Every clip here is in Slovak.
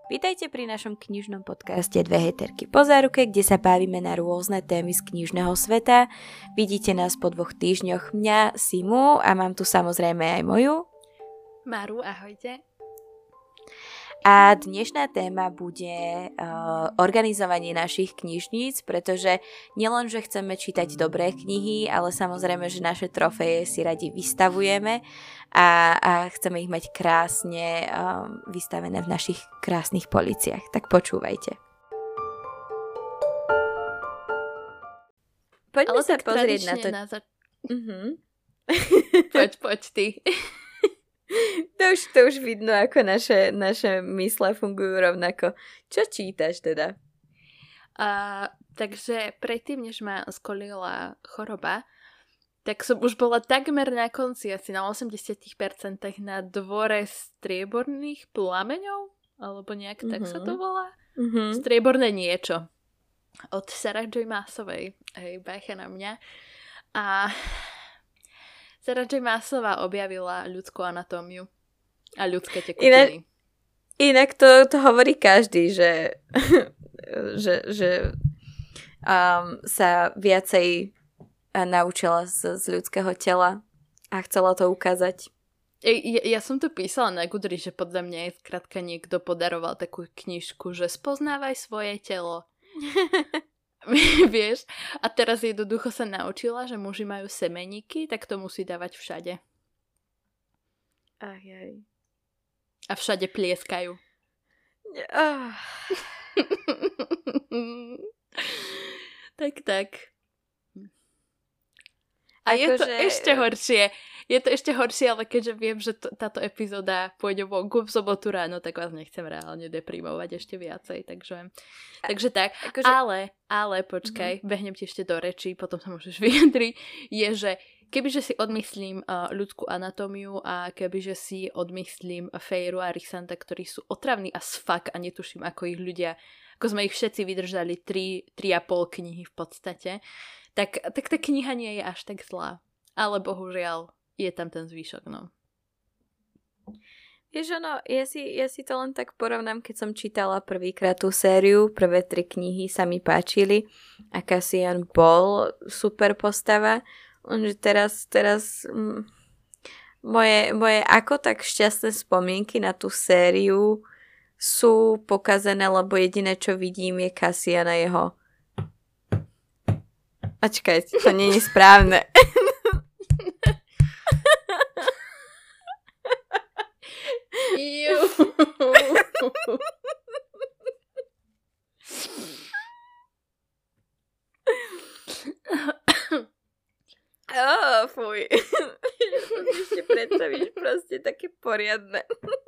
Vítajte pri našom knižnom podcaste Dve hejterky po záruke, kde sa bavíme na rôzne témy z knižného sveta. Vidíte nás po 2 týždňoch mňa, Simu, a mám tu samozrejme aj moju Maru, ahojte. A dnešná téma bude organizovanie našich knižníc, pretože nielen, že chceme čítať dobré knihy, ale samozrejme, že naše trofeje si radi vystavujeme a chceme ich mať krásne vystavené v našich krásnych policiach. Tak počúvajte. Poďme sa pozrieť na to. Poď ty. To už vidno, ako naše mysle fungujú rovnako. Čo čítaš teda? Takže predtým, než ma skolila choroba, tak som už bola takmer na konci, asi na 80% na Dvore strieborných plameňov, alebo nejak tak sa to volá. Strieborné niečo. Od Sarah J. Maasovej. Bajcha na mňa. A Sarah J. Maasová objavila ľudskú anatómiu a ľudské tekutiny. Inak to hovorí každý, že sa viacej naučila z ľudského tela a chcela to ukázať. Ja som to písala na Goodreads, že podľa mňa je skrátka niekto podaroval takú knižku, že spoznávaj svoje telo. Vieš? A teraz jednoducho sa naučila, že muži majú semeníky, tak to musí dávať všade. Ajaj. A všade plieskajú. Tak. A je to ešte horšie. Je to ešte horšie, ale keďže viem, že táto epizóda pôjde vonku v sobotu ráno, tak vás nechcem reálne deprimovať ešte viacej. Takže tak. Ale počkaj, behnem ti ešte do rečí, potom sa môžeš vyjadriť. Je, že kebyže si odmyslím ľudskú anatómiu a kebyže si odmyslím Feyru a Rysanda, ktorí sú otravní as fuck a netuším, ako ich ľudia, ako sme ich všetci vydržali 3,5 knihy v podstate, tak tá kniha nie je až tak zlá. Ale bohužiaľ je tam ten zvyšok, no. Vieš, ja si to len tak porovnám, keď som čítala prvýkrát tú sériu, prvé 3 knihy sa mi páčili a Cassian bol super postava, že teraz moje ako tak šťastné spomienky na tú sériu sú pokazené, lebo jediné, čo vidím, je Cassian a jeho... Počkaj, to nie je správne. Fuj. Ešte predstavíš proste také poriadne.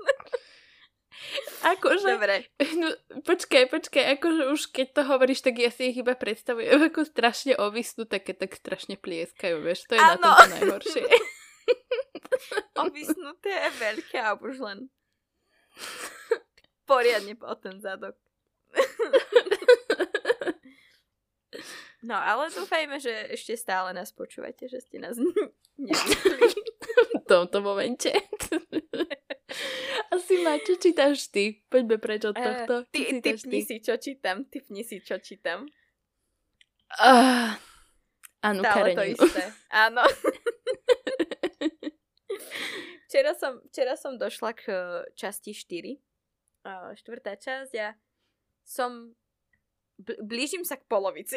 Akože... Dobre. No, počkaj, akože už keď to hovoríš, tak ja si ich iba predstavujem ako strašne ovisnuté, keď tak strašne plieskajú, vieš, to je na tom najhoršie. Ovisnuté je veľké a už len poriadne po ten zadok. No, ale dúfajme, že ešte stále nás počúvate, že ste nás nevyšli. V tomto momente. Asi ma, čo čítaš ty? Poďme preč od tohto. Typni si, čo čítam. Áno, stále Kareninu. To isté. Áno. Včera som došla k časti 4. Štvrtá časť a blížim sa k polovici.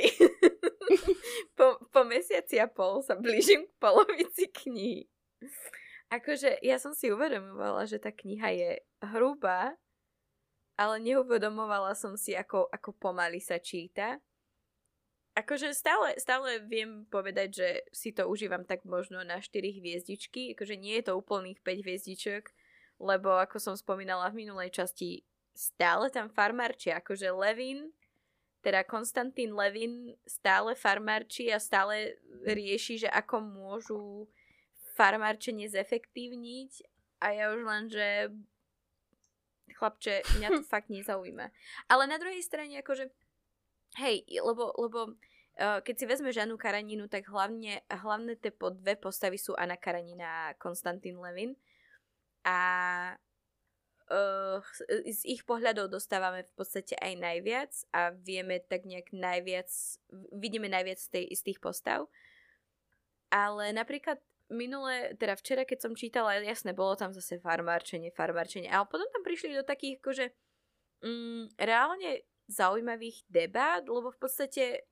po mesiaci a pol sa blížim k polovici knihy. Akože ja som si uvedomovala, že tá kniha je hrubá, ale neuvedomovala som si, ako pomaly sa číta. Akože stále viem povedať, že si to užívam tak možno na 4 hviezdičky. Akože nie je to úplných 5 hviezdičok, lebo ako som spomínala v minulej časti, stále tam farmárči. Akože Konstantín Levin stále farmárči a stále rieši, že ako môžu farmárčenie zefektívniť a ja už len, že chlapče, mňa to fakt nezaujíma. Ale na druhej strane akože hej, lebo keď si vezme Annu Kareninu, tak hlavné tie dve postavy sú Anna Karenina a Konstantín Levin. A z ich pohľadov dostávame v podstate aj najviac a vieme tak nejak vidíme najviac z tých postav. Ale napríklad včera, keď som čítala, jasné, bolo tam zase farmárčenie, ale potom tam prišli do takých akože reálne zaujímavých debát, lebo v podstate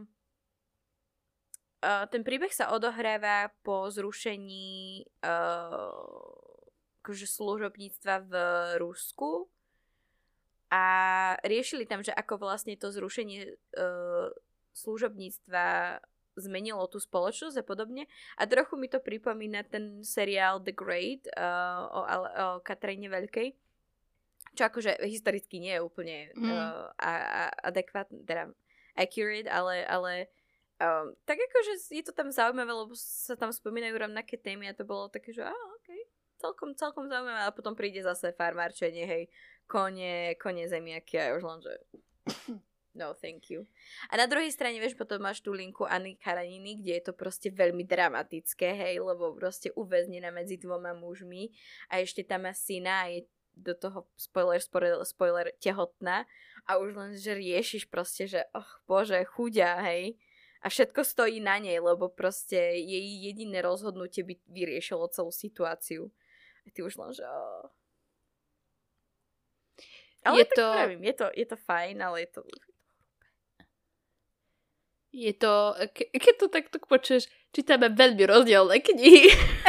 ten príbeh sa odohráva po zrušení akože služobníctva v Rusku a riešili tam, že ako vlastne to zrušenie služobníctva zmenilo tú spoločnosť a podobne. A trochu mi to pripomína ten seriál The Great o Kataríne Veľkej, čo akože historicky nie je úplne adekvátne, teda accurate, ale tak akože je to tam zaujímavé, lebo sa tam spomínajú rovnaké témy a to bolo také, že okej, celkom zaujímavé, a potom príde zase farmárčenie, hej, kone zemiaky a už len, že no thank you. A na druhej strane, vieš, potom máš tú linku Anny Kareniny, kde je to proste veľmi dramatické, hej, lebo proste uväznená medzi dvoma mužmi a ešte tam má syna a je do toho spoiler tehotná a už len, že riešiš proste, že bože, chudia, hej. A všetko stojí na nej, lebo proste jej jediné rozhodnutie by vyriešilo celú situáciu. A ty už len, že ale tak pravím, je to fajn, ale je to keď to takto počuješ, čítame veľmi rozdielne knihy.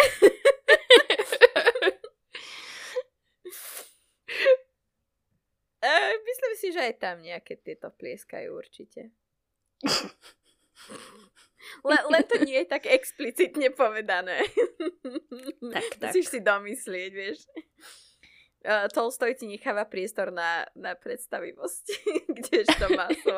Myslím si, že aj tam nejaké tieto plieskajú určite. Len to nie je tak explicitne povedané. Tak. Musíš si domyslieť, vieš. Tolstoj ti necháva priestor na predstavivosť, kdežto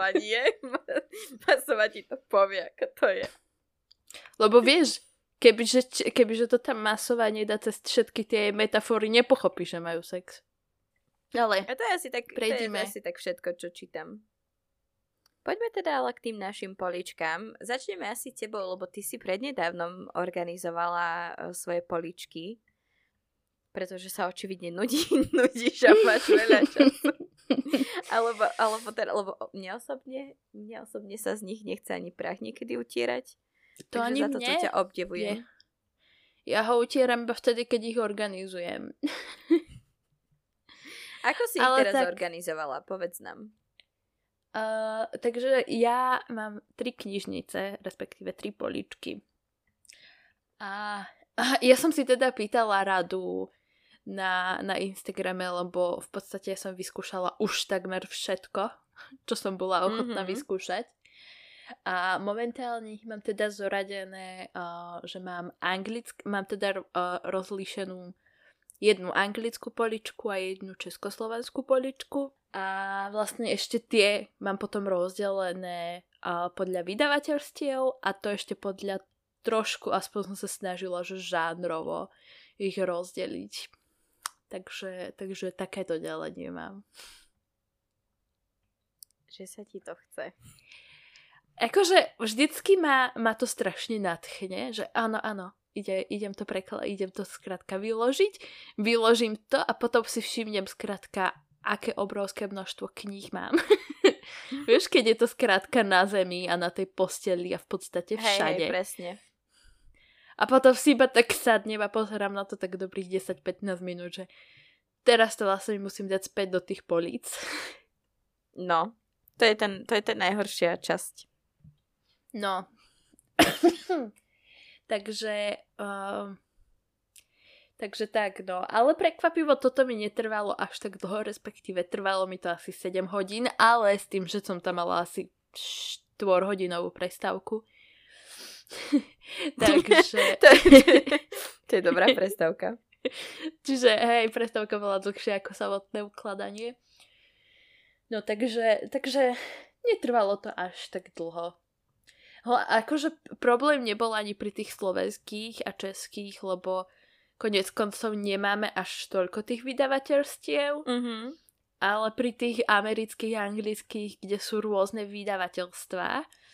Masova ti to povie, ako to je. Lebo vieš, kebyže to tam Masova nedá cez všetky tie metafory, nepochopí, že majú sex. Ale a to je asi tak všetko, čo čítam. Poďme teda ale k tým našim poličkám. Začneme asi tebou, lebo ty si prednedávnom organizovala svoje poličky, pretože sa očividne nudíš a máš veľa času. Alebo mne osobne sa z nich nechce ani prach niekedy utierať. To ani za to ťa obdivujem. Ja ho utieram iba vtedy, keď ich organizujem. Ako si ich teraz organizovala? Povedz nám. Takže ja mám 3 knižnice, respektíve 3 poličky. A ja som si teda pýtala radu na Instagrame, lebo v podstate som vyskúšala už takmer všetko, čo som bola ochotná vyskúšať. A momentálne ich mám teda zoradené, že mám teda rozlíšenú jednu anglickú poličku a jednu československú poličku. A vlastne ešte tie mám potom rozdelené podľa vydavateľstiev a to ešte podľa trošku, aspoň som sa snažila, že žánrovo ich rozdeliť. Takže takéto delenie mám. Že sa ti to chce. Akože vždycky ma to strašne nadchne, že áno, idem to skrátka vyložiť, vyložím to a potom si všimnem skrátka, aké obrovské množstvo kníh mám. Vieš, keď je to skrátka na zemi a na tej posteli a v podstate všade. Hej, presne. A potom si iba tak sadnem a pozerám na to tak dobrých 10-15 minút, že teraz to vlastne musím dať späť do tých políc. No, to je tá najhoršia časť. No. Takže tak, no. Ale prekvapivo toto mi netrvalo až tak dlho, respektíve trvalo mi to asi 7 hodín, ale s tým, že som tam mala asi 4-hodinovú prestávku. Takže... to je dobrá prestávka. Čiže, hej, prestávka bola dlhšia ako samotné ukladanie. No, takže netrvalo to až tak dlho. Akože problém nebol ani pri tých slovenských a českých, lebo koniec koncov nemáme až toľko tých vydavateľstiev, ale pri tých amerických a anglických, kde sú rôzne vydavateľstvá.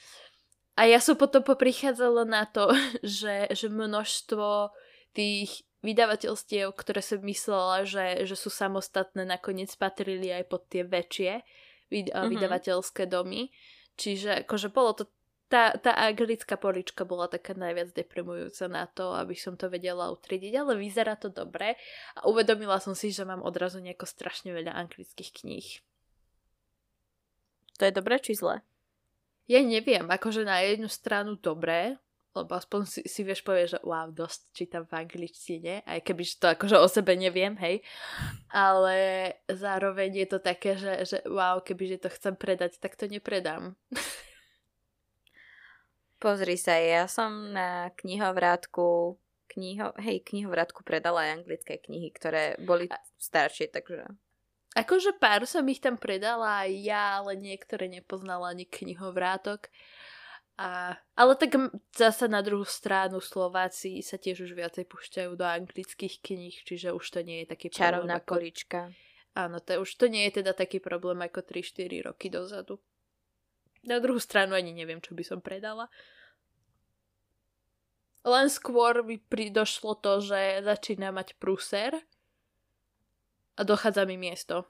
A ja som potom poprichádzala na to, že množstvo tých vydavateľstiev, ktoré som myslela, že sú samostatné, nakoniec patrili aj pod tie väčšie vydavateľské domy. Čiže akože bolo to tá anglická polička bola taká najviac deprimujúca na to, aby som to vedela utriediť, ale vyzerá to dobre a uvedomila som si, že mám odrazu nejako strašne veľa anglických kníh. To je dobré či zlé? Ja neviem, akože na jednu stranu dobré, lebo aspoň si vieš povedať, že wow, dosť čítam v angličtine, aj keby to akože o sebe neviem, hej. Ale zároveň je to také, že wow, kebyže to chcem predať, tak to nepredám. Pozri sa, ja som na knihovrátku predala aj anglické knihy, ktoré boli staršie, takže... Akože pár som ich tam predala aj ja, ale niektoré nepoznala ani knihovrátok. Ale tak zasa na druhú stranu Slováci sa tiež už viacej púšťajú do anglických kníh, čiže už to nie je taký problém. Čarovná polička. Áno, už to nie je teda taký problém ako 3-4 roky dozadu. Na druhú stranu ani neviem, čo by som predala. Len skôr mi došlo to, že začína mať prúser a dochádza mi miesto.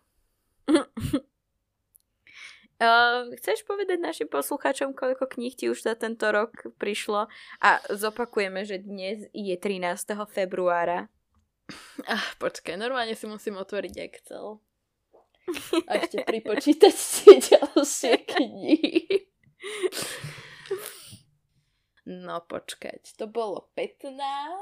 Chceš povedať našim poslucháčom, koľko kníh ti už za tento rok prišlo? A zopakujeme, že dnes je 13. februára. Počkaj, normálne si musím otvoriť Excel. A ešte pripočítať si ďalšie knihy. No počkať, to bolo 15.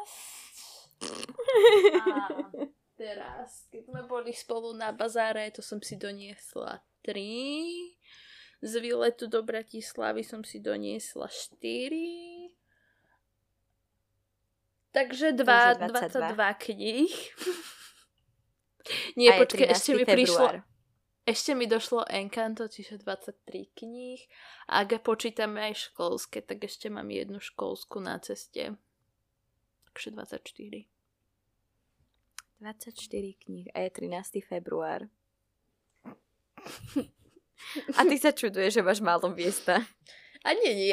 A teraz, keď sme boli spolu na bazáre, to som si doniesla 3. Z výletu do Bratislavy som si doniesla 4. Takže 22 kníh. Nie, počkaj, ešte mi došlo Encanto, čiže 23 kníh. A ak počítame aj školské, tak ešte mám jednu školskú na ceste. Takže 24. 24 kníh a je 13. február. A ty sa čuduješ, že máš málo miesta. A nie.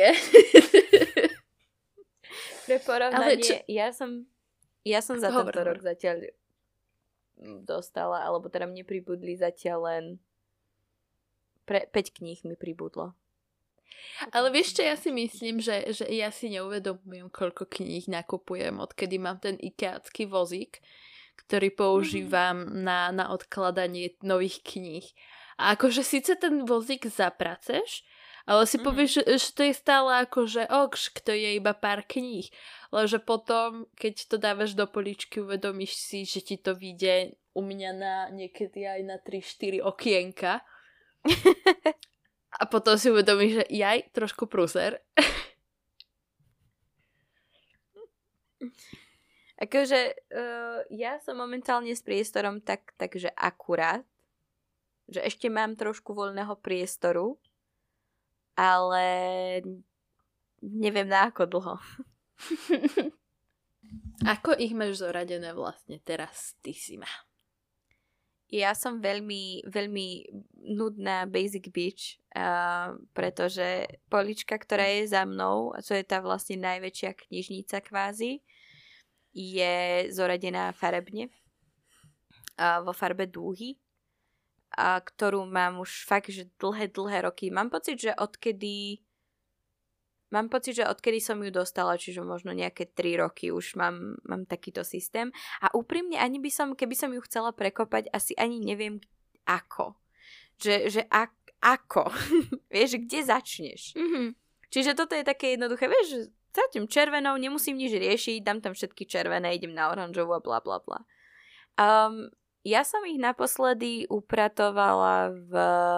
Pre porovnanie, ja som za tento rok zatiaľ dostala, alebo teda mne pribudli zatiaľ len 5 kníh mi pribudlo. Ale vieš čo, ja si myslím, že ja si neuvedomujem, koľko kníh nakupujem, odkedy mám ten ikeácky vozík, ktorý používam na odkladanie nových kníh. A akože síce ten vozík zapraceš, ale si povieš, že to je stále akože to je iba pár kníh. Lenže potom, keď to dávaš do poličky, uvedomíš si, že ti to vyjde u mňa niekedy aj na 3-4 okienka. A potom si uvedomíš, že trošku prúser. Akože ja som momentálne s priestorom takže akurát, že ešte mám trošku voľného priestoru, ale neviem na ako dlho. Ako ich máš zoradené vlastne teraz, ty si ma? Ja som veľmi, veľmi nudná basic bitch, pretože polička, ktorá je za mnou, čo je tá vlastne najväčšia knižnica kvázi, je zoradená farebne vo farbe dúhy, ktorú mám už fakt, že dlhé roky. Mám pocit, že odkedy som ju dostala, čiže možno nejaké 3 roky už mám takýto systém. A úprimne ani keby som ju chcela prekopať, asi ani neviem ako. Ako? Vieš, kde začneš? Mm-hmm. Čiže toto je také jednoduché, vieš, zatím červenou, nemusím nič riešiť, dám tam všetky červené, idem na oranžovú a bla bla bla. Ja som ich naposledy upratovala v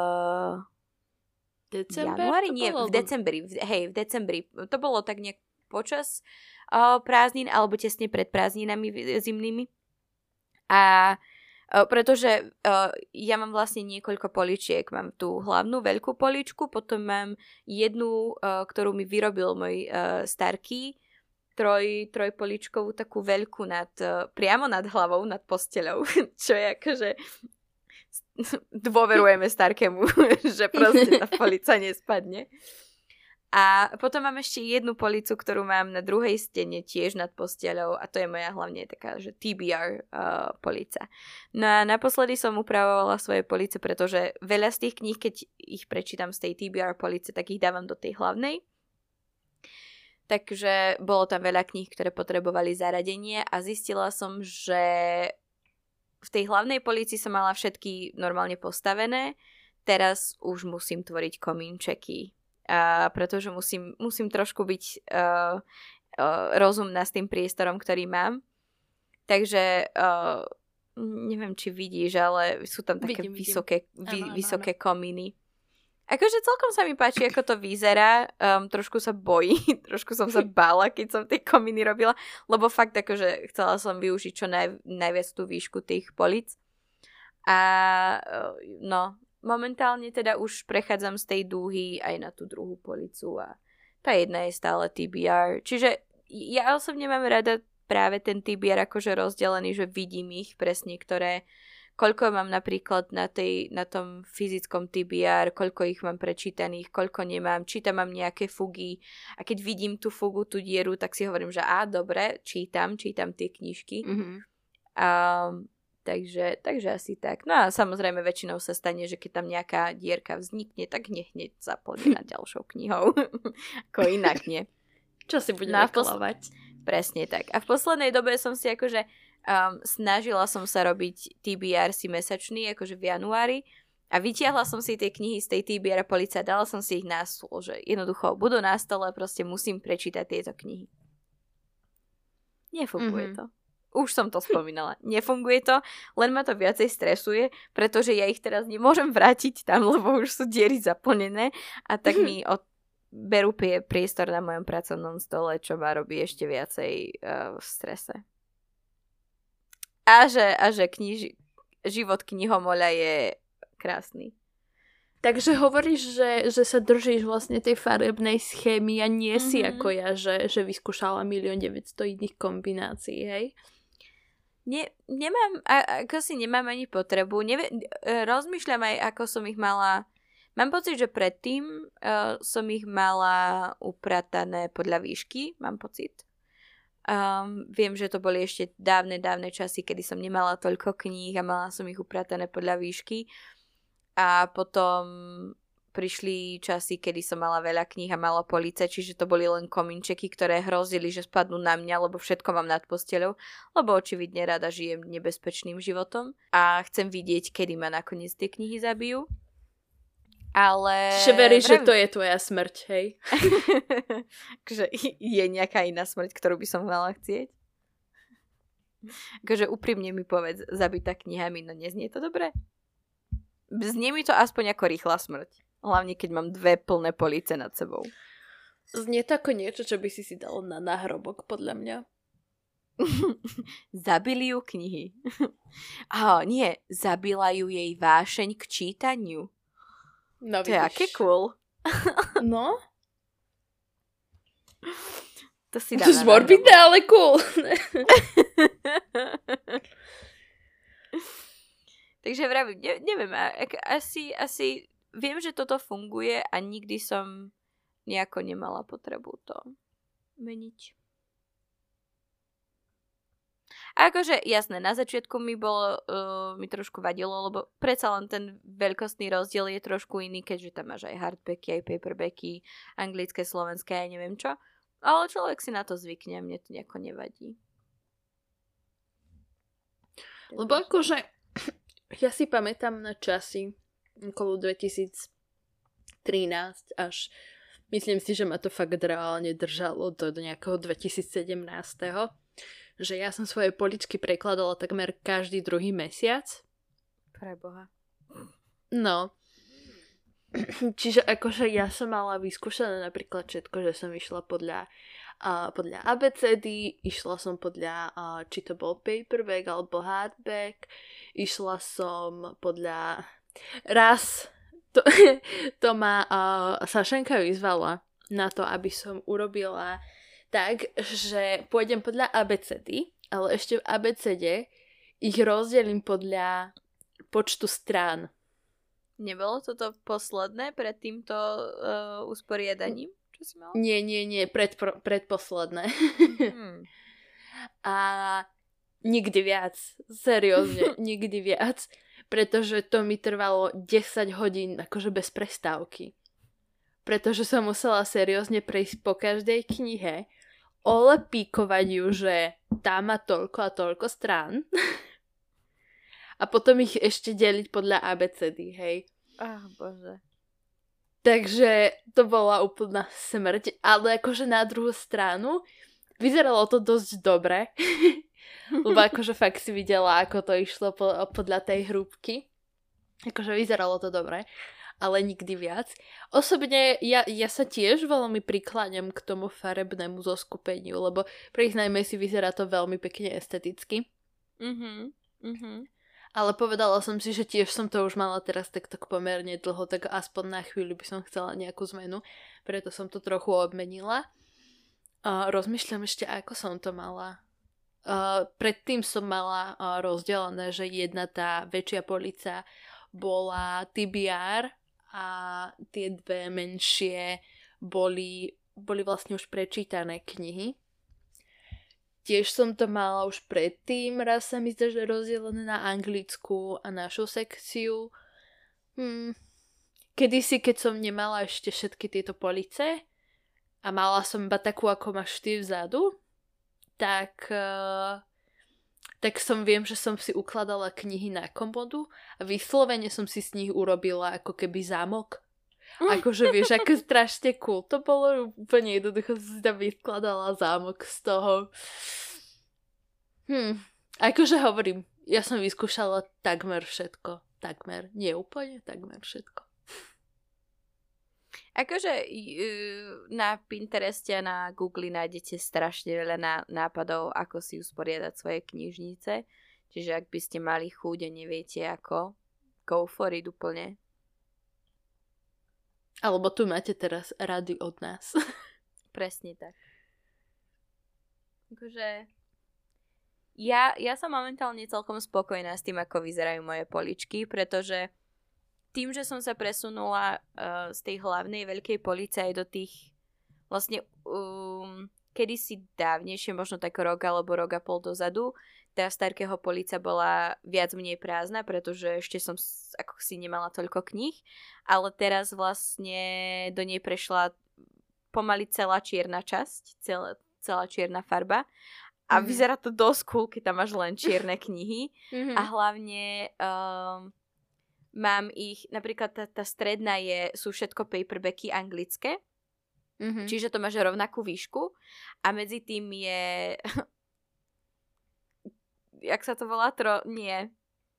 januári? Nie, v decembri. V decembri. To bolo tak nejak počas prázdnin alebo tesne pred prázdninami zimnými. A pretože ja mám vlastne niekoľko poličiek. Mám tú hlavnú veľkú poličku, potom mám jednu, ktorú mi vyrobil môj starký, trojpoličkovú takú veľkú priamo nad hlavou, nad posteľou, čo je akože dôverujeme starkému, že proste tá polica nespadne. A potom mám ešte jednu policu, ktorú mám na druhej stene tiež nad posteľou a to je moja hlavne taká, že TBR polica. No a naposledy som upravovala svoje police, pretože veľa z tých kníh, keď ich prečítam z tej TBR police, tak ich dávam do tej hlavnej. Takže bolo tam veľa kníh, ktoré potrebovali zaradenie a zistila som, že v tej hlavnej polici som mala všetky normálne postavené, teraz už musím tvoriť komínčeky. Pretože musím trošku byť rozumná s tým priestorom, ktorý mám. Takže neviem, či vidíš, ale sú tam také vysoké komíny. Akože celkom sa mi páči, ako to vyzerá. Trošku sa trošku som sa bála, keď som tie komíny robila, lebo fakt akože chcela som využiť čo najviac tú výšku tých polic. A momentálne teda už prechádzam z tej dúhy aj na tú druhú policu a tá jedna je stále TBR. Čiže ja osobne mám rada práve ten TBR akože rozdelený, že vidím ich presne, koľko mám napríklad na tom fyzickom TBR, koľko ich mám prečítaných, koľko nemám, či tam mám nejaké fugy a keď vidím tú fugu, tú dieru, tak si hovorím, že dobre, čítam tie knižky. Mm-hmm. Takže asi tak. No a samozrejme väčšinou sa stane, že keď tam nejaká dierka vznikne, tak hneď zaplnená ďalšou knihou. Ako inak nie. Čo si budeme kolovať. Presne tak. A v poslednej dobe som si akože snažila som sa robiť TBR si mesačný, akože v januári a vytiahla som si tie knihy z tej TBR police a dala som si ich na stôl, že jednoducho budú na stole, proste musím prečítať tieto knihy. Nefunguje to. Už som to spomínala. Nefunguje to, len ma to viacej stresuje, pretože ja ich teraz nemôžem vrátiť tam, lebo už sú diery zaplnené a tak mi berú priestor na mojom pracovnom stole, čo ma robí ešte viacej v strese. A že život knihomoľa je krásny. Takže hovoríš, že sa držíš vlastne tej farebnej schémy a nie si ako ja, že vyskúšala 1 900 000 iných kombinácií, hej? Nemám ani potrebu. Rozmýšľam aj, ako som ich mala. Mám pocit, že predtým som ich mala upratané podľa výšky. Mám pocit. Viem, že to boli ešte dávne časy, kedy som nemala toľko kníh a mala som ich upratané podľa výšky. A potom prišli časy, kedy som mala veľa kníh a mala police, čiže to boli len komínčeky, ktoré hrozili, že spadnú na mňa, lebo všetko mám nad posteľou, lebo očividne rada žijem nebezpečným životom a chcem vidieť, kedy ma nakoniec tie knihy zabijú. Ale... Čiže veríš, že to je tvoja smrť, hej? Takže je nejaká iná smrť, ktorú by som mala chcieť? Takže úprimne mi povedz, zabitá knihami, no neznie to dobre? Znie mi to aspoň ako rýchla smrť. Hlavne, keď mám 2 plné police nad sebou. Znie to ako niečo, čo by si dalo na náhrobok, podľa mňa. Zabili ju knihy. Nie, zabila ju jej vášeň k čítaniu. No, to je aké cool. No? To si dá. To je morbidné, ale cool. Takže vravím, neviem, asi viem, že toto funguje a nikdy som nejako nemala potrebu to meniť. A akože, jasné, na začiatku mi trošku vadilo, lebo predsa len ten veľkostný rozdiel je trošku iný, keďže tam máš aj hardbacky, aj paperbacky, anglické, slovenské, aj neviem čo. Ale človek si na to zvykne, mne to nejako nevadí. Lebo akože, ja si pamätám na časy okolo 2013 až myslím si, že ma to fakt reálne držalo do nejakého 2017. Že ja som svoje poličky prekladala takmer každý druhý mesiac. Preboha. No. Čiže akože ja som mala vyskúšané napríklad všetko, že som išla podľa ABCD, išla som podľa, či to bol paperback alebo hardback, išla som podľa raz, to ma Sašenka vyzvala na to, aby som urobila tak, že pôjdem podľa ABCD, ale ešte v ABCD ich rozdelím podľa počtu strán. Nebolo toto posledné pred týmto usporiadaním? Čo si mala? Nie, predposledné. A nikdy viac. Seriózne, nikdy viac. Pretože to mi trvalo 10 hodín akože bez prestávky. Pretože som musela seriózne prejsť po každej knihe, olepíkovať ju, že tá má toľko a toľko strán. A potom ich ešte deliť podľa ABCD, hej. Bože. Takže to bola úplná smrť. Ale akože na druhú stranu vyzeralo to dosť dobre. Lebo akože fakt si videla, ako to išlo podľa tej hrúbky. Akože vyzeralo to dobre, ale nikdy viac. Osobne ja sa tiež veľmi prikláňam k tomu farebnému zoskupeniu, lebo priznajme si, vyzerá to veľmi pekne esteticky. Ale povedala som si, že tiež som to už mala teraz tak pomerne dlho, tak aspoň na chvíľu by som chcela nejakú zmenu, preto som to trochu obmenila. Rozmýšľam ešte, ako som to mala. Predtým som mala rozdelené, že jedna tá väčšia polica bola TBR a tie dve menšie boli vlastne už prečítané knihy. Tiež som to mala už predtým, raz sa mi zdá, že rozdelené na anglickú a našu sekciu. Kedysi, keď som nemala ešte všetky tieto police a mala som iba takú, ako máš ty vzadu, tak som viem, že som si ukladala knihy na komodu a vyslovene som si z nich urobila ako keby zámok. Akože vieš, ako strašne cool. To bolo úplne jednoducho, si tam vyskladala zámok z toho. Akože hovorím, ja som vyskúšala takmer všetko. Takmer, nie úplne, takmer všetko. Akože na Pintereste a na Google nájdete strašne veľa nápadov, ako si usporiadať svoje knižnice. Čiže ak by ste mali chuť a neviete ako, go for it úplne. Alebo tu máte teraz rady od nás. Presne tak. Akože ja som momentálne celkom spokojná s tým, ako vyzerajú moje poličky, pretože tým, že som sa presunula z tej hlavnej veľkej police aj do tých vlastne kedysi dávnejšie, možno tak rok alebo rok a pol dozadu, tá starkého polica bola viac menej prázdna, pretože ešte som ako si nemala toľko kníh, ale teraz vlastne do nej prešla pomaly celá čierna časť, celá čierna farba a vyzerá to dosť cool, keď tam máš len čierne knihy a hlavne mám ich, napríklad tá stredná sú všetko paperbacky anglické, čiže to máš rovnakú výšku a medzi tým je jak sa to volá? Nie.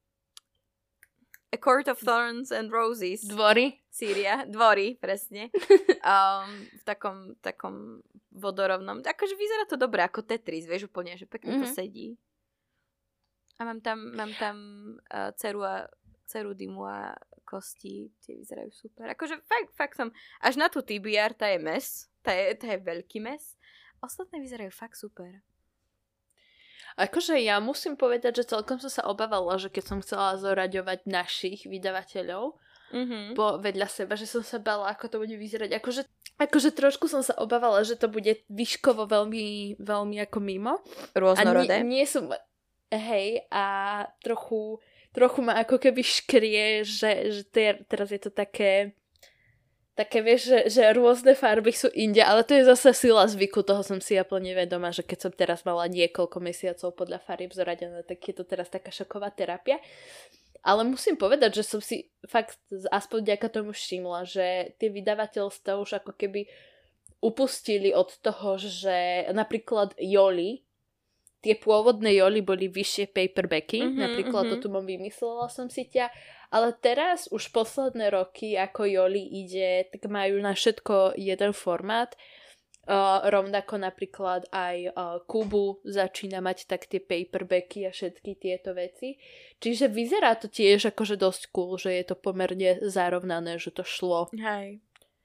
A Court of Thorns and Roses. Dvory? Sýria. Dvory, presne. V takom vodorovnom. Akože vyzerá to dobre, ako Tetris, vieš úplne, že pekne to sedí. A mám tam dceru Dymu a kosti, tie vyzerajú super. Akože fakt som, až na tú TBR, tá je mes, tá je veľký mes. Ostatné vyzerajú fakt super. Akože ja musím povedať, že celkom som sa obávala, že keď som chcela zoraďovať našich vydavateľov vedľa seba, že som sa bála, ako to bude vyzerať. Akože trošku som sa obávala, že to bude výškovo veľmi, veľmi ako mimo. Rôznorodé. A nie som... Hej, a trochu ma ako keby škrie, že teraz je to také vieš, že rôzne farby sú inde, ale to je zase sila zvyku, toho som si ja plne vedomá, že keď som teraz mala niekoľko mesiacov podľa farieb zoradené, tak je to teraz taká šoková terapia. Ale musím povedať, že som si fakt aspoň vďaka tomu všimla, že tie vydavateľstvá už ako keby upustili od toho, že napríklad Joli, tie pôvodné Joli boli vyššie paperbacky, napríklad to tu mám vymyslela som si ale teraz už posledné roky, ako Joli ide, tak majú na všetko jeden formát. Rovnako napríklad aj Kubu začína mať tak tie paperbacky a všetky tieto veci. Čiže vyzerá to tiež akože dosť cool, že je to pomerne zarovnané, že to šlo. Hej.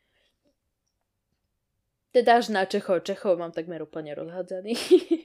Teda až na Čechov mám takmer úplne rozhádzaný.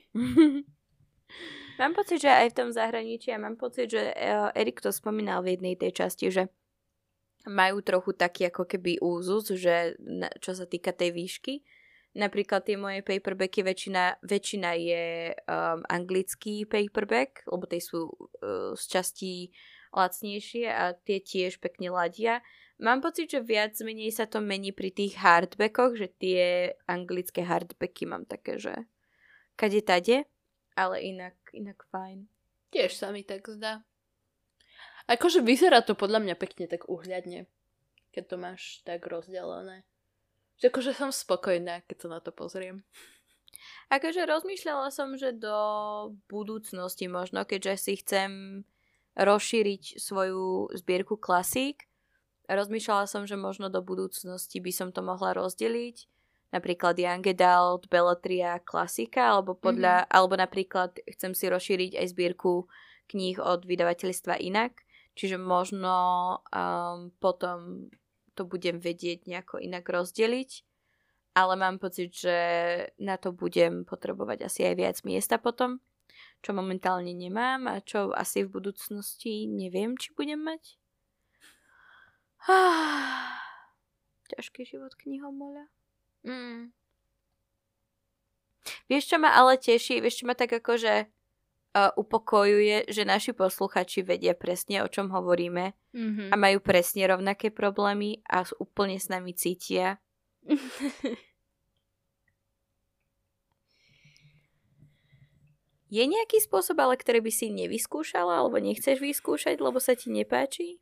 Mám pocit, že aj v tom zahraničí, a mám pocit, že Erik to spomínal v jednej tej časti, že majú trochu taký ako keby úzus, že čo sa týka tej výšky. Napríklad tie moje paperbacky, väčšina je anglický paperback, lebo tie sú z časti lacnejšie a tie tiež pekne ladia. Mám pocit, že viac menej sa to mení pri tých hardbackoch, že tie anglické hardbacky mám také, že kade tade, ale inak fajn. Tiež sa mi tak zdá. Akože vyzerá to podľa mňa pekne tak uhľadne, keď to máš tak rozdelené. Že akože som spokojná, keď sa na to pozriem. Akože rozmýšľala som, že do budúcnosti možno, keďže si chcem rozšíriť svoju zbierku klasík, rozmýšľala som, že možno do budúcnosti by som to mohla rozdeliť. Napríklad Young Adult, Belletria, klasika, alebo napríklad chcem si rozšíriť aj zbierku kníh od vydavateľstva Inak. Čiže možno potom to budem vedieť nejako inak rozdeliť. Ale mám pocit, že na to budem potrebovať asi aj viac miesta potom, čo momentálne nemám a čo asi v budúcnosti neviem, či budem mať. Ťažký život knihomoľa. Vieš, čo ma ale teší? Vieš, čo ma tak akože upokojuje, že naši posluchači vedia presne, o čom hovoríme a majú presne rovnaké problémy a úplne s nami cítia. Je nejaký spôsob, ale ktorý by si nevyskúšala alebo nechceš vyskúšať, lebo sa ti nepáči?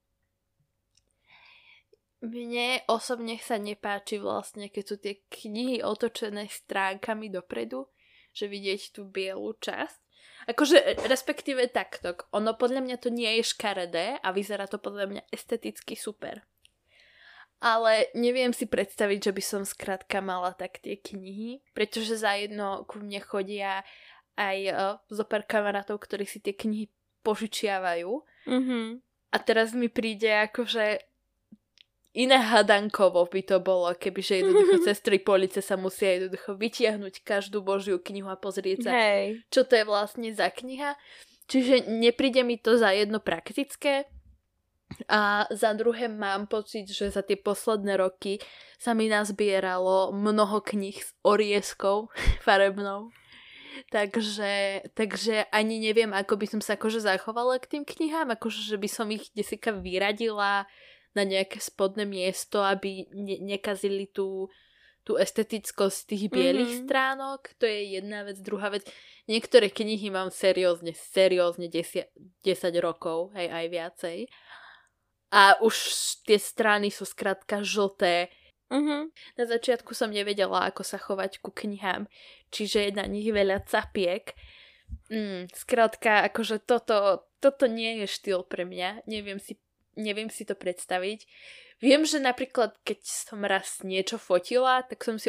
Mne osobne sa nepáči vlastne, keď sú tie knihy otočené stránkami dopredu, že vidieť tú bielu časť. Akože, respektíve takto. Ono podľa mňa to nie je škaredé a vyzerá to podľa mňa esteticky super. Ale neviem si predstaviť, že by som skrátka mala tak tie knihy, pretože zajedno ku mne chodia aj zopár kamarátov, ktorí si tie knihy požičiavajú. A teraz mi príde akože iné hadankovo by to bolo, kebyže jednoducho cez 3 police sa musia jednoducho vytiahnuť každú božiu knihu a pozrieť sa, čo to je vlastne za kniha. Čiže nepríde mi to za jedno praktické a za druhé mám pocit, že za tie posledné roky sa mi nazbieralo mnoho kníh s orieskou farebnou. Takže ani neviem, ako by som sa akože zachovala k tým knihám, akože že by som ich desika vyradila na nejaké spodné miesto, aby nekazili tú estetickosť tých bielých stránok. To je jedna vec. Druhá vec, niektoré knihy mám seriózne 10 rokov, hej, aj viacej. A už tie strany sú skrátka žlté. Na začiatku som nevedela, ako sa chovať ku knihám, čiže je na nich veľa capiek. Skrátka, akože toto nie je štýl pre mňa. Neviem si to predstaviť. Viem, že napríklad, keď som raz niečo fotila, tak som si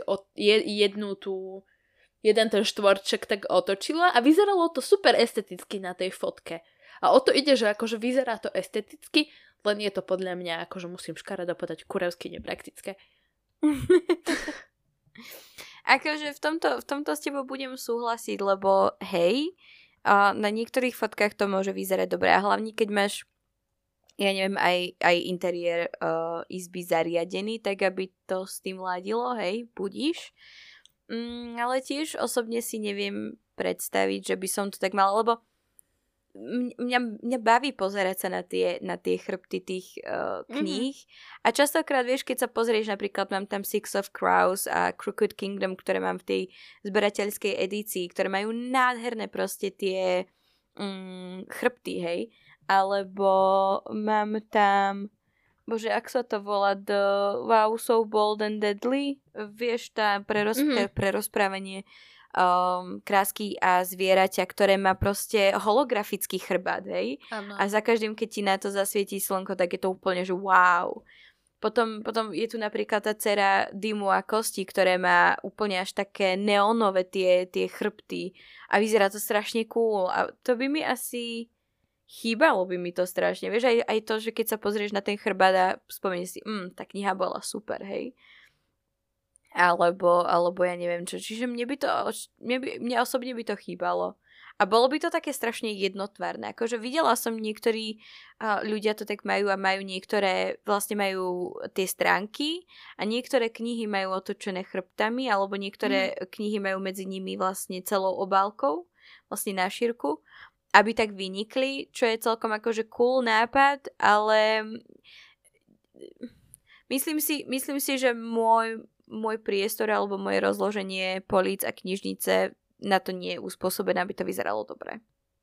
jeden ten štvorček tak otočila a vyzeralo to super esteticky na tej fotke. A o to ide, že akože vyzerá to esteticky, len je to podľa mňa, akože musím škaredo povedať, kurevsky nepraktické. Akože v tomto s tebou budem súhlasiť, lebo hej, na niektorých fotkách to môže vyzerať dobre a hlavne keď máš aj interiér izby zariadený, tak aby to s tým ladilo, hej, budíš. Ale tiež osobne si neviem predstaviť, že by som to tak mala, lebo mňa baví pozerať sa na tie chrbty tých kníh a častokrát, vieš, keď sa pozrieš, napríklad mám tam Six of Crows a Crooked Kingdom, ktoré mám v tej zberateľskej edícii, ktoré majú nádherné proste tie chrbty, hej, alebo mám tam, bože, ak sa to volá, The Wow So Bold and Deadly, vieš, tá prerozprávanie krásky a zvieraťa, ktoré má proste holografický chrbát, hej? Ano. A za každým, keď ti na to zasvietí slnko, tak je to úplne, že wow. Potom je tu napríklad tá dcera Dymu a Kosti, ktoré má úplne až také neonové tie chrbty a vyzerá to strašne cool a to by mi asi chýbalo by mi to strašne. Vieš, aj to, že keď sa pozrieš na ten chrbát a spomenieš si, tá kniha bola super, hej? Alebo ja neviem čo. Čiže mne osobne by to chýbalo. A A bolo by to také strašne jednotvárne. Akože videla som niektorí ľudia to tak majú a majú niektoré, vlastne majú tie stránky a niektoré knihy majú otočené chrbtami alebo niektoré knihy majú medzi nimi vlastne celou obálkou, vlastne na šírku, aby tak vynikli, čo je celkom akože cool nápad, ale myslím si, že môj priestor alebo moje rozloženie políc a knižnice na to nie je uspôsobené, aby to vyzeralo dobre.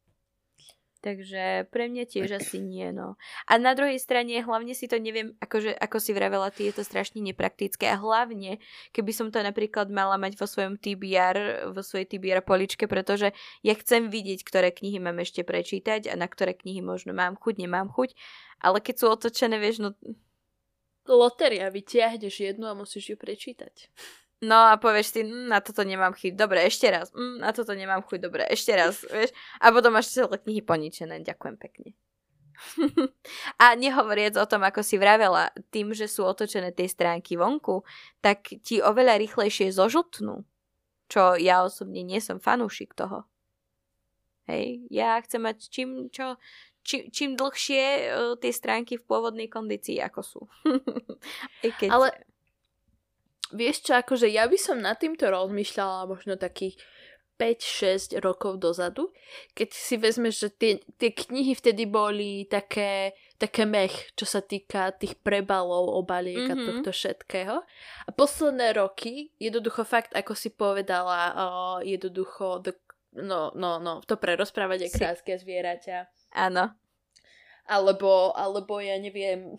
Takže pre mňa tiež asi nie, no. A na druhej strane hlavne si to neviem, akože, ako si vravela, ty je to strašne nepraktické a hlavne, keby som to napríklad mala mať vo svojom TBR, vo svojej TBR poličke, pretože ja chcem vidieť, ktoré knihy mám ešte prečítať a na ktoré knihy možno mám chuť, nemám chuť, ale keď sú otočené, vieš, no... Lotéria, vytiahneš jednu a musíš ju prečítať. No a povieš si, na toto nemám chuť, dobre, ešte raz, na toto nemám chuť, dobre, ešte raz, vieš, a potom máš celé knihy poničené, ďakujem pekne. A nehovoriac o tom, ako si vravela, tým, že sú otočené tie stránky vonku, tak ti oveľa rýchlejšie zožltnú, čo ja osobne nie som fanúšik toho. Hej, ja chcem mať čím dlhšie tie stránky v pôvodnej kondícii, ako sú. Ale vieš čo, akože ja by som nad týmto rozmýšľala možno takých 5-6 rokov dozadu, keď si vezmeš, že tie knihy vtedy boli také mech, čo sa týka tých prebalov, obaliek a tohto všetkého. A posledné roky, jednoducho fakt, ako si povedala, jednoducho to prerozprávanie krásky a zvieraťa. Áno. Alebo ja neviem...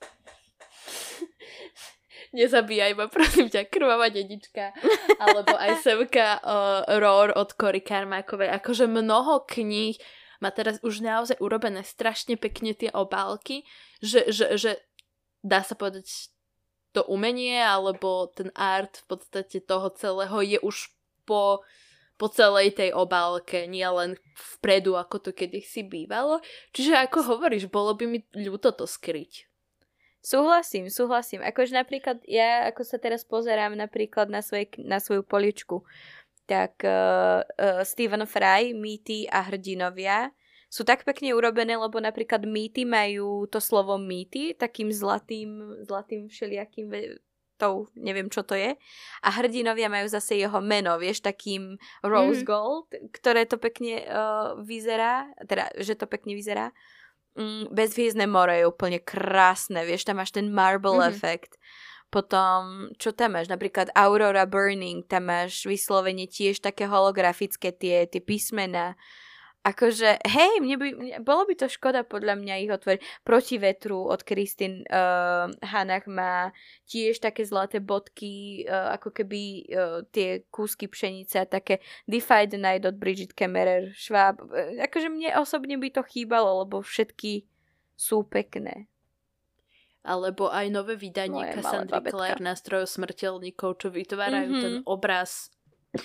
Nezabíjaj ma, prosím ťa, krvavá dedička. Alebo aj semka Roar od Cory Carmackovej. Akože mnoho kníh má teraz už naozaj urobené strašne pekne tie obálky, že dá sa povedať to umenie, alebo ten art v podstate toho celého je už po celej tej obálke, nie len vpredu, ako to kedysi bývalo. Čiže ako hovoríš, bolo by mi ľúto to skryť. Súhlasím. Akože napríklad ja, ako sa teraz pozerám napríklad na svoju poličku, tak Stephen Fry, Mýty a hrdinovia sú tak pekne urobené, lebo napríklad Mýty majú to slovo Mýty takým zlatým všelijakým neviem čo to je. A hrdinovia majú zase jeho meno, vieš, takým rose gold, ktoré to pekne vyzerá, teda, že to pekne vyzerá. Bezhviezdne more je úplne krásne, vieš, tam máš ten marble efekt. Potom, čo tam máš? Napríklad Aurora Burning, tam máš vyslovene tiež také holografické tie písmená. Akože, hej, bolo by to škoda podľa mňa ich otvoriť. Proti vetru od Kristin Hanach má tiež také zlaté bodky, ako keby tie kúsky pšenice a také Defy the Night od Bridget Kemmerer, Schwab. Akože mne osobne by to chýbalo, lebo všetky sú pekné. Alebo aj nové vydanie Cassandry Clare Nástrojov smrteľníkov, čo vytvárajú ten obraz.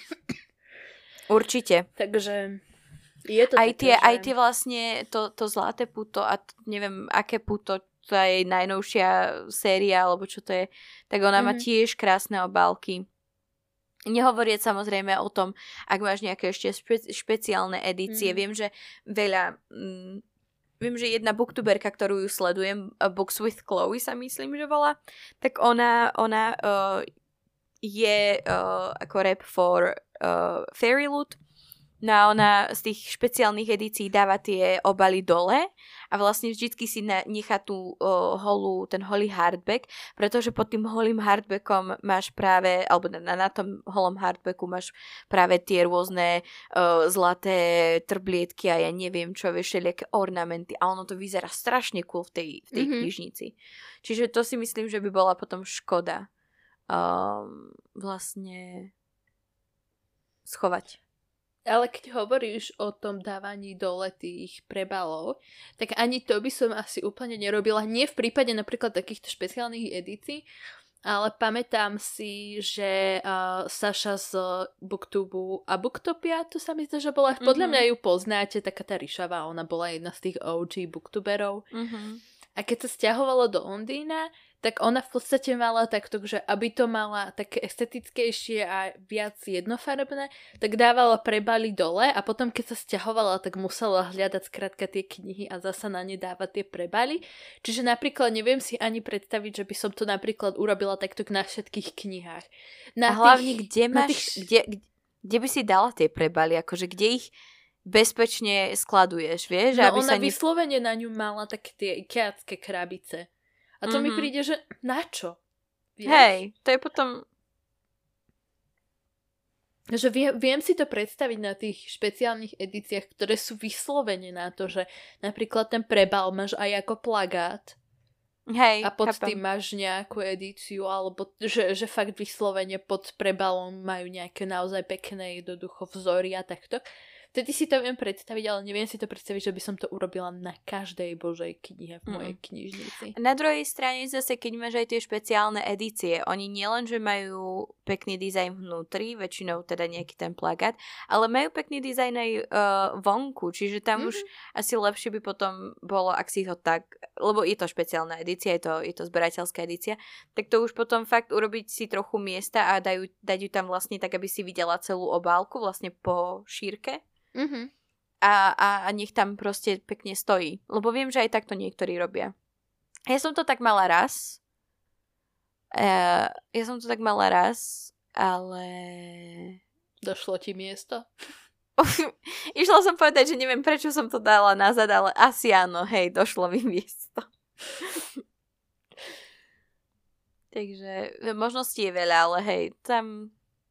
Určite. Takže... Je to aj tie vlastne to zlaté puto a neviem, aké puto, to je najnovšia séria, alebo čo to je, tak ona má tiež krásne obálky. Nehovoriac samozrejme o tom, ak máš nejaké ešte špeciálne edície. Viem, že jedna booktuberka, ktorú ju sledujem, Books with Chloe sa myslím, že volá, tak ona je ako rap for Fairy Loot. No a ona z tých špeciálnych edícií dáva tie obaly dole a vlastne vždycky si nechá tú ten holý hardback, pretože pod tým holým hardbackom máš práve, alebo na tom holom hardbacku máš práve tie rôzne zlaté trblietky a ja neviem čo, vieš, všelijaké ornamenty a ono to vyzerá strašne cool v tej knižnici. Čiže to si myslím, že by bola potom škoda vlastne schovať. Ale keď hovoríš o tom dávaní dole tých prebalov, tak ani to by som asi úplne nerobila. Nie v prípade napríklad takýchto špeciálnych edícií, ale pamätám si, že Saša z Booktubu a Booktopia, to sa mi zdá, že bola, podľa mňa ju poznáte, taká tá Ryšava, ona bola jedna z tých OG booktuberov. A keď sa sťahovalo do Londýna, tak ona v podstate mala takto, že aby to mala také estetickejšie a viac jednofarebné, tak dávala prebaly dole a potom keď sa sťahovala, tak musela hľadať skrátka tie knihy a zasa na ne dávať tie prebaly. Čiže napríklad neviem si ani predstaviť, že by som to napríklad urobila takto na všetkých knihách. A hlavne, kde by si dala tie prebaly, akože kde ich bezpečne skladuješ, vieš? No aby ona vyslovene na ňu mala také tie ikeácké krabice. A to mi príde, že na čo? Vieš? Hej, to je potom... Že viem si to predstaviť na tých špeciálnych edíciách, ktoré sú vyslovene na to, že napríklad ten prebal máš aj ako plagát. Hej, a pod tým máš nejakú edíciu, alebo že fakt vyslovene pod prebalom majú nejaké naozaj pekné jednoducho vzory a takto. Vtedy si to viem predstaviť, ale neviem si to predstaviť, že by som to urobila na každej božej knihe v mojej knižnici. Na druhej strane zase, keď máš aj tie špeciálne edície, oni nielen, že majú pekný dizajn vnútri, väčšinou teda nejaký ten plagát, ale majú pekný dizajn aj vonku, čiže tam už asi lepšie by potom bolo, ak si ho tak, lebo je to špeciálna edícia, je to zberateľská edícia, tak to už potom fakt urobiť si trochu miesta a dať ju tam vlastne tak, aby si videla celú obálku vlastne po šírke. A nech tam proste pekne stojí. Lebo viem, že aj takto niektorí robia. Ja som to tak mala raz, ale... Došlo ti miesto? Išla som povedať, že neviem, prečo som to dala nazad, ale asi áno, hej, došlo mi miesto. Takže možností je veľa, ale hej, tam...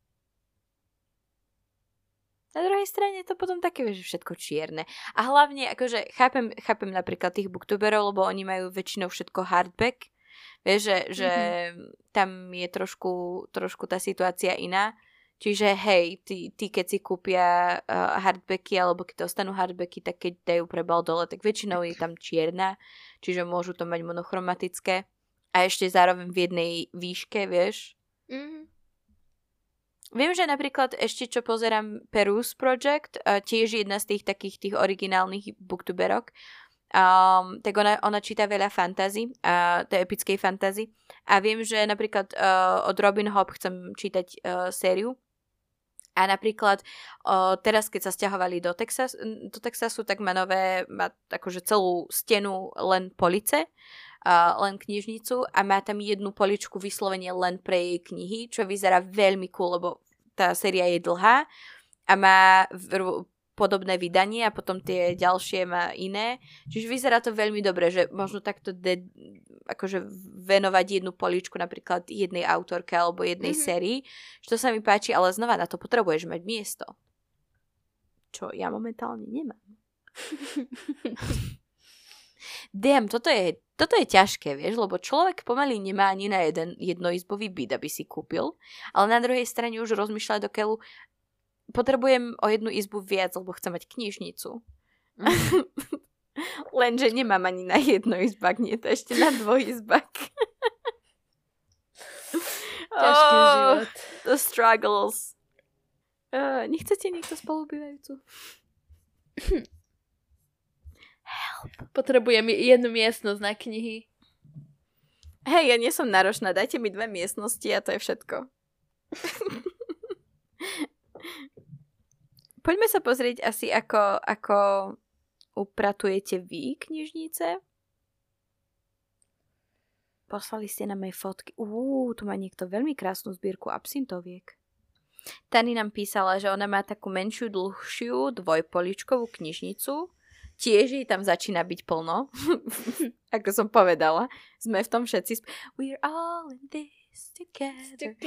Na druhej strane je to potom také, že všetko čierne. A hlavne, akože chápem napríklad tých booktuberov, lebo oni majú väčšinou všetko hardback. Vieš, že tam je trošku tá situácia iná. Čiže hej, tí keď si kúpia hardbacky, alebo keď dostanú hardbacky, tak keď dajú prebal dole, tak väčšinou je tam čierna. Čiže môžu to mať monochromatické. A ešte zároveň v jednej výške, vieš. Viem, že napríklad ešte čo pozerám Peruse Project, tiež jedna z tých takých tých originálnych booktuberok, tak ona číta veľa fantasy, tej epickej fantasy. A viem, že napríklad od Robin Hobb chcem čítať sériu. A napríklad teraz, keď sa sťahovali do Texasu, tak má akože celú stenu len police, len knižnicu a má tam jednu poličku vyslovene len pre jej knihy, čo vyzerá veľmi cool, lebo tá séria je dlhá a má podobné vydanie a potom tie ďalšie má iné. Čiže vyzerá to veľmi dobre, že možno takto akože venovať jednu poličku napríklad jednej autorke alebo jednej sérii, že to sa mi páči, ale znova na to potrebuješ mať miesto. Čo ja momentálne nemám. Damn, toto je ťažké, vieš, lebo človek pomaly nemá ani na jednoizbový byt, aby si kúpil, ale na druhej strane už rozmýšľa do keľu, potrebujem o jednu izbu viac, lebo chcem mať knižnicu. Lenže nemám ani na jednoizbak, nie to ešte na dvojizbak. Ťažký život. The struggles. Nechcete niekto spolubývajúcu? Help. Potrebujem jednu miestnosť na knihy. Hej, ja nie som náročná, dajte mi 2 miestnosti a to je všetko. Poďme sa pozrieť asi, ako upratujete vy knižnice. Poslali ste nám aj fotky. Tu má niekto veľmi krásnu zbierku absintoviek. Tani nám písala, že ona má takú menšiu, dlhšiu, dvojpoličkovú knižnicu. Tiež jej tam začína byť plno. Ako som povedala. Sme v tom všetci. We're all in this together.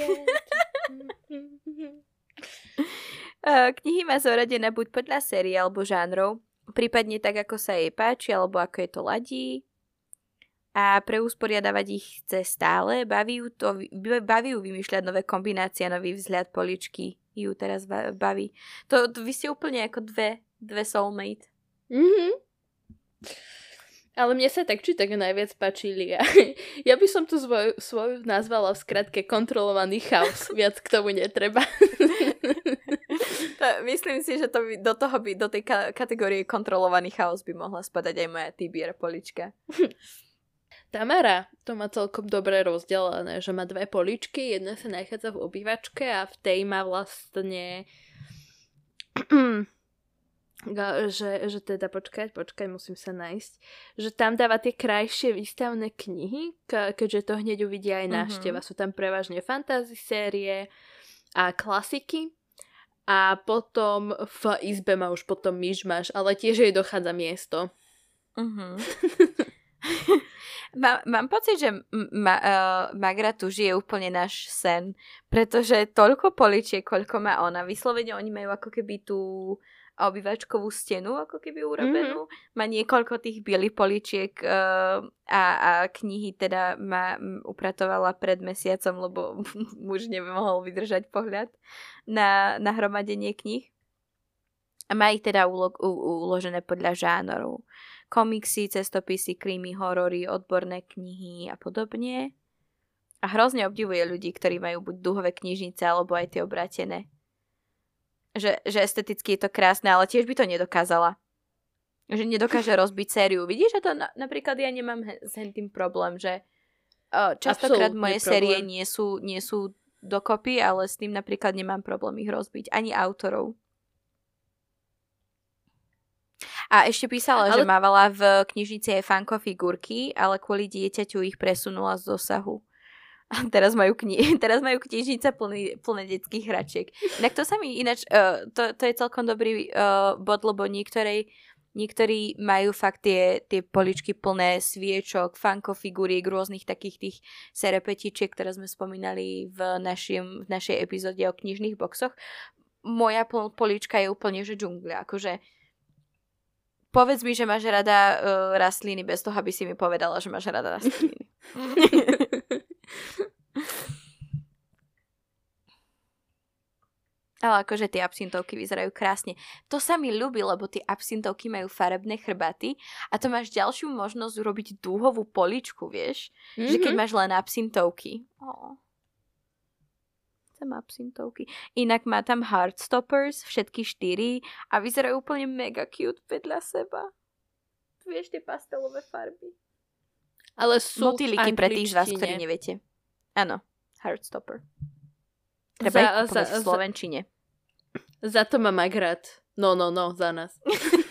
Knihy má zoradené buď podľa série alebo žánrov. Prípadne tak, ako sa jej páči, alebo ako je to ladí. A preusporiadavať ich chce stále. Baví ju vymýšľať nové kombinácie, nový vzhľad poličky. Ju teraz baví. To vy ste úplne ako dve soulmate. Ale mne sa tak či tak najviac páčili. Ja by som tu svoju nazvala v skratke kontrolovaný chaos. Viac k tomu netreba. Myslím si, že do tej kategórie kontrolovaný chaos by mohla spadať aj moja TBR polička. Tamara to má celkom dobre rozdelené, že má 2 poličky, jedna sa nachádza v obývačke a v tej má vlastne že teda počkať, musím sa nájsť, že tam dáva tie krajšie výstavné knihy, keďže to hneď uvidia aj návšteva. Sú tam prevažne fantasy série a klasiky a potom v izbe má už potom myšmaš, ale tiež jej dochádza miesto. Mám pocit, že Magra tu žije úplne náš sen, pretože toľko poličiek, koľko má ona, vyslovene oni majú ako keby tú obývačkovú stenu, ako keby urobenú. Má niekoľko tých bielých poličiek a knihy teda ma upratovala pred mesiacom, lebo muž nemohol vydržať pohľad na hromadenie kníh. A má ich teda uložené podľa žánrov. Komiksy, cestopisy, krimi, horory, odborné knihy a podobne. A hrozne obdivuje ľudí, ktorí majú buď dúhové knižnice, alebo aj tie obrátené. Že esteticky je to krásne, ale tiež by to nedokázala. Že nedokáže rozbiť sériu. Vidíš, že to napríklad ja nemám s tým problém, že častokrát moje série nie sú dokopy, ale s tým napríklad nemám problém ich rozbiť. Ani autorov. A ešte písala, že mávala v knižnici aj Funko figurky, ale kvôli dieťaťu ich presunula z dosahu. A teraz majú knižnice plné detských hračiek. Inak to sa mi to je celkom dobrý bod, lebo niektorí majú fakt tie poličky plné sviečok, Funko figuriek, rôznych takých tých serepetičiek, ktoré sme spomínali v našej epizóde o knižných boxoch. Moja polička je úplne že džungľa. Akože povedz mi, že máš rada rastliny bez toho, aby si mi povedala, že máš rada rastliny. Ale akože tie absintovky vyzerajú krásne. To sa mi ľúbi, lebo tie absintovky majú farebné chrbaty a to máš ďalšiu možnosť urobiť dúhovú poličku, vieš? Že keď máš len absintovky. Chcem absintovky. Inak má tam Heartstoppers, všetky 4 a vyzerajú úplne mega cute vedľa seba. Vieš, tie pastelové farby. Ale sú motýliky pre tých z vás, ktorí neviete. Áno, Heartstopper. Treba ich kupovať v slovenčine. Za to mám aj rád. No, za nás.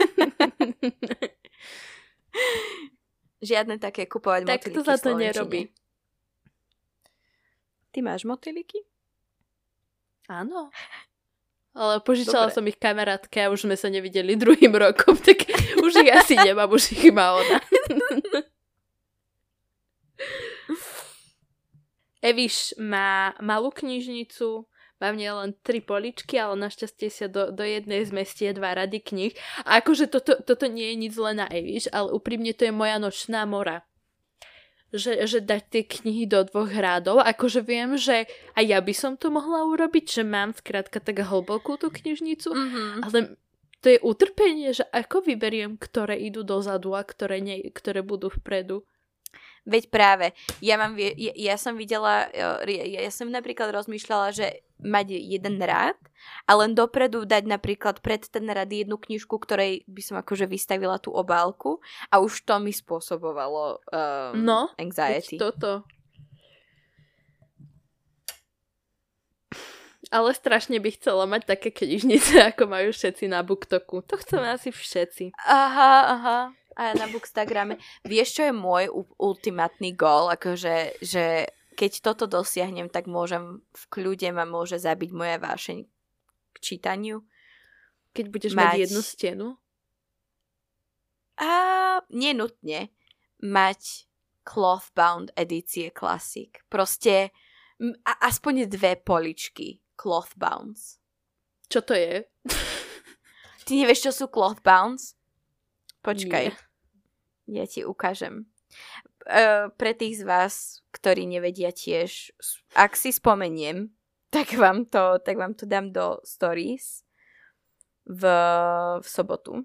Žiadne také kupovať tak motýliky v slovenčine. Tak to za to nerobí. Ty máš motýliky? Áno. Ale požičala som ich kamarátke a už sme sa nevideli 2. rokom, tak už ich asi nemám, už ich má ona. Eviš má malú knižnicu, má v nej len 3 poličky, ale našťastie sa do jednej zmestie 2 rady kníh. A akože toto nie je nič zlé na Eviš, ale úprimne to je moja nočná mora. Že dať tie knihy do 2 rádov, akože viem, že aj ja by som to mohla urobiť, že mám skrátka tak hlbokú tú knižnicu, ale to je utrpenie, že ako vyberiem, ktoré idú dozadu a ktoré budú vpredu. Veď práve, ja som videla, ja som napríklad rozmýšľala, že mať jeden rád a len dopredu dať napríklad pred ten rád jednu knižku, ktorej by som akože vystavila tú obálku a už to mi spôsobovalo anxiety. Toto. Ale strašne by chcela mať také knižnice, ako majú všetci na BookToku. To chceme asi všetci. Aha. A na Bookstagrame. Vieš, čo je môj ultimátny gól? Akože, že keď toto dosiahnem, tak môžem v kľude ma môže zabiť moja vášeň k čítaniu. Keď budeš mať jednu stenu? Nenutne. Mať cloth-bound edície klasik. Proste aspoň 2 poličky cloth-bounds. Čo to je? Ty nevieš, čo sú cloth-bounds? Počkaj. Nie. Ja ti ukážem. Pre tých z vás, ktorí nevedia tiež, ak si spomeniem, tak vám to dám do stories v sobotu.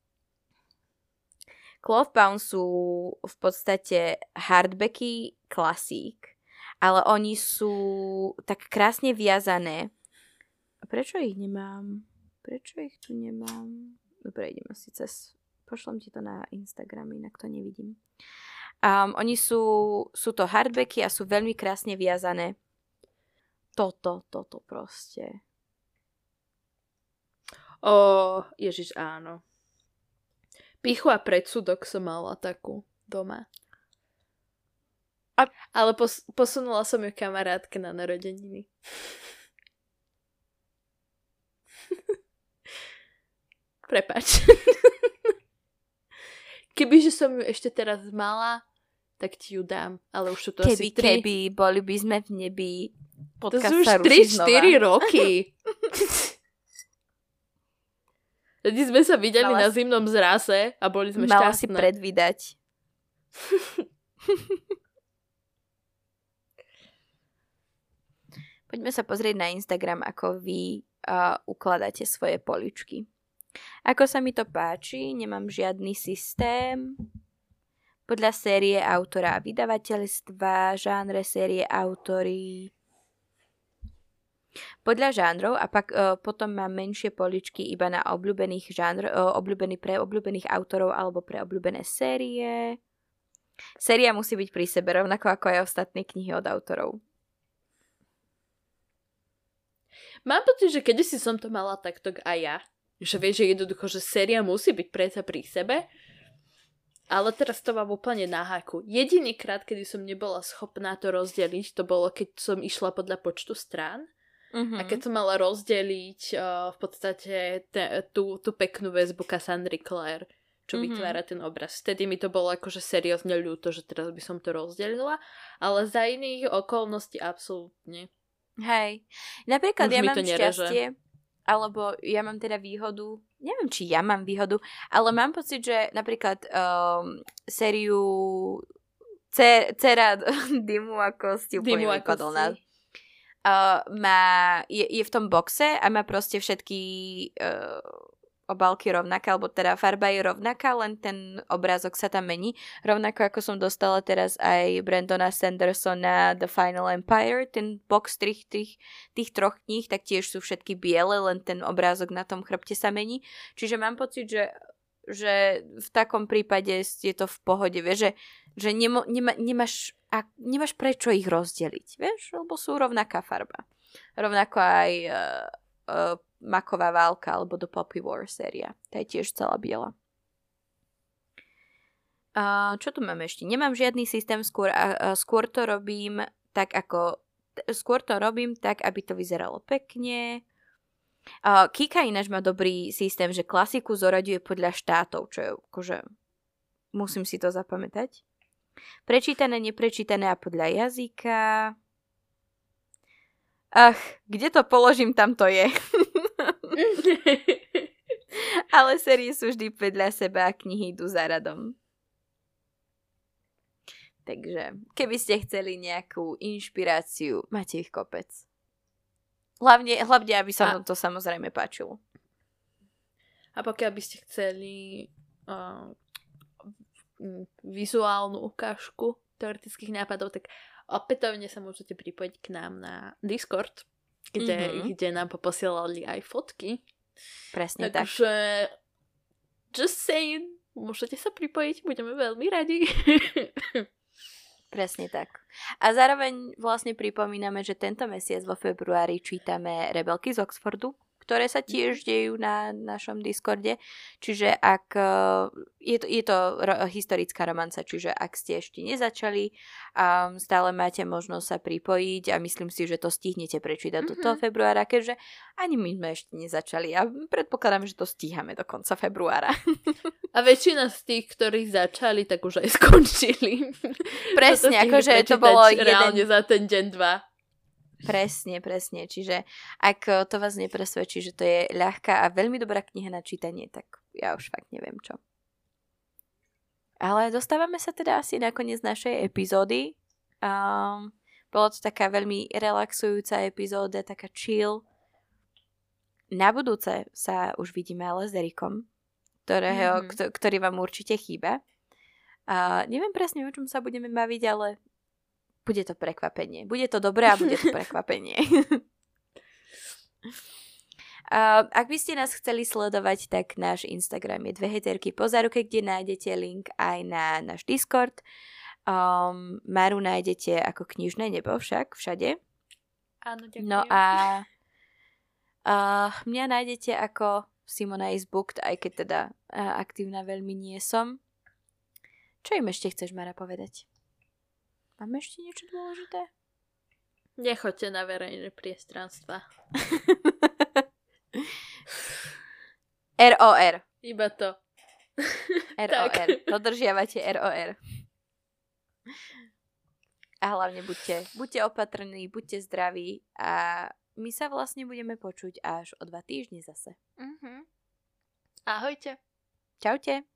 Clothbound sú v podstate hardbacky klasík, ale oni sú tak krásne viazané. Prečo ich nemám? Prečo ich tu nemám? Dobre, idem asi cez Pošlem ti to na Instagram, inak to nevidím. Oni sú to hardbacky a sú veľmi krásne viazané. Toto proste. Ježiš, áno. Pichu a predsudok som mala takú doma. Ale posunula som ju kamarátke na narodeniny. Prepáč. Kebyže som ju ešte teraz mala, tak ti ju dám. Ale už sú to asi 3. Keby, boli by sme v nebi. To sú už 3-4 roky. Tedy sme sa videli na zimnom zráse a boli sme šťastné. Mala si predvídať. Poďme sa pozrieť na Instagram, ako vy ukladáte svoje poličky. Ako sa mi to páči, nemám žiadny systém. Podľa série autora a vydavateľstva, žánre, série, autory. Podľa žánrov a pak potom mám menšie poličky iba na obľúbených pre obľúbených autorov alebo pre obľúbené série. Séria musí byť pri sebe, rovnako ako aj ostatné knihy od autorov. Mám pocit, že kedysi som to mala takto aj ja. Že vieš, že jednoducho, že séria musí byť predsa pri sebe. Ale teraz to mám úplne na háku. Jediný krát, kedy som nebola schopná to rozdeliť, to bolo, keď som išla podľa počtu strán. A keď som mala rozdeliť v podstate tú peknú väzbu Cassandry Clare, čo vytvára ten obraz. Vtedy mi to bolo akože seriózne ľúto, že teraz by som to rozdelila. Ale za iných okolností absolútne. Hej. Napríklad ja mám šťastie, alebo ja mám teda výhodu, neviem, či ja mám výhodu, ale mám pocit, že napríklad sériu Dcera dymu a kosti, úplne vypadol na... je v tom boxe a má proste všetky obálky rovnaké, alebo teda farba je rovnaká, len ten obrázok sa tam mení. Rovnako ako som dostala teraz aj Brandona Sandersona The Final Empire, ten box tých 3 kníh, tak tiež sú všetky biele, len ten obrázok na tom chrbte sa mení. Čiže mám pocit, že v takom prípade je to v pohode, vieš, že nemáš prečo ich rozdeliť, vieš, lebo sú rovnaká farba. Rovnako aj Maková válka alebo The Poppy War séria. Tá je tiež celá biela. Čo tu máme ešte? Nemám žiadny systém, skôr to robím tak, aby to vyzeralo pekne. Kika ináč má dobrý systém, že klasiku zoraďuje podľa štátov, čo je akože musím si to zapamätať. Prečítané, neprečítané a podľa jazyka. Kde to položím, tam to je. Ale série sú vždy vedľa seba a knihy idú za radom. Takže, keby ste chceli nejakú inšpiráciu, máte ich kopec. Hlavne aby sa to samozrejme páčilo. A pokiaľ by ste chceli vizuálnu ukážku teoretických nápadov, tak opätovne sa môžete pripojiť k nám na Discord, kde nám poposielali aj fotky. Presne tak. Takže just saying, môžete sa pripojiť, budeme veľmi radi. Presne tak. A zároveň vlastne pripomíname, že tento mesiac vo februári čítame Rebelky z Oxfordu, ktoré sa tiež dejú na našom Discorde. Čiže ak je to historická romanca, čiže ak ste ešte nezačali, stále máte možnosť sa pripojiť a myslím si, že to stihnete prečítať do toho februára, keďže ani my sme ešte nezačali a predpokladám, že to stíhame do konca februára. A väčšina z tých, ktorí začali, tak už aj skončili. Presne, akože to bolo reálne za ten deň, 2. Presne. Čiže ak to vás nepresvedčí, že to je ľahká a veľmi dobrá kniha na čítanie, tak ja už fakt neviem čo. Ale dostávame sa teda asi na koniec našej epizódy. Bolo to taká veľmi relaxujúca epizóda, taká chill. Na budúce sa už vidíme ale s Erikom, ktorý vám určite chýba. Neviem presne, o čom sa budeme baviť, ale bude to prekvapenie. Bude to dobré a bude to prekvapenie. Ak by ste nás chceli sledovať, tak náš Instagram je 2 hejterky po záruke, kde nájdete link aj na náš Discord. Maru nájdete ako Knižné nebo všade. Áno, ďakujem. No a mňa nájdete ako Simona is booked, aj keď teda aktívna veľmi nie som. Čo im ešte chceš, Mara, povedať? Máme ešte niečo dôležité? Nechoďte na verejné priestranstva. ROR. Iba to. ROR. Dodržiavate ROR. A hlavne buďte opatrní, buďte zdraví a my sa vlastne budeme počuť až o 2 týždne zase. Ahojte. Čaute.